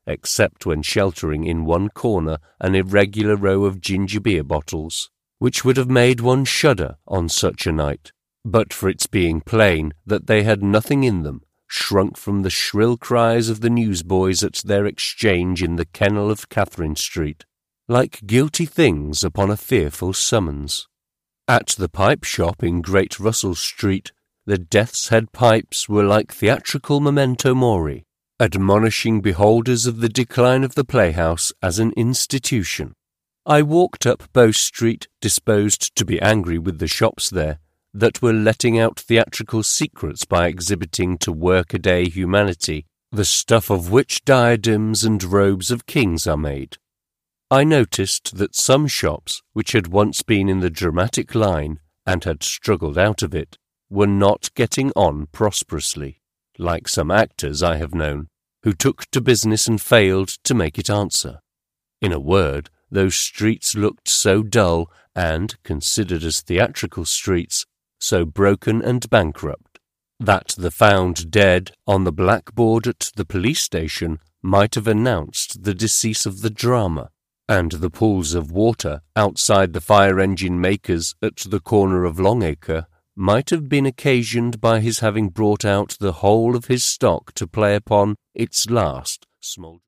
except when sheltering in one corner an irregular row of ginger beer bottles, which would have made one shudder on such a night, but for its being plain that they had nothing in them, shrunk from the shrill cries of the newsboys at their exchange in the kennel of Catherine Street, like guilty things upon a fearful summons. At the pipe shop in Great Russell Street, the death's head pipes were like theatrical memento mori, admonishing beholders of the decline of the playhouse as an institution. I walked up Bow Street, disposed to be angry with the shops there, that were letting out theatrical secrets by exhibiting to work-a-day humanity the stuff of which diadems and robes of kings are made. I noticed that some shops, which had once been in the dramatic line and had struggled out of it, were not getting on prosperously, like some actors I have known, who took to business and failed to make it answer. In a word, those streets looked so dull and, considered as theatrical streets, so broken and bankrupt, that the found dead on the blackboard at the police station might have announced the decease of the drama, and the pools of water outside the fire-engine makers at the corner of Longacre might have been occasioned by his having brought out the whole of his stock to play upon its last smouldering.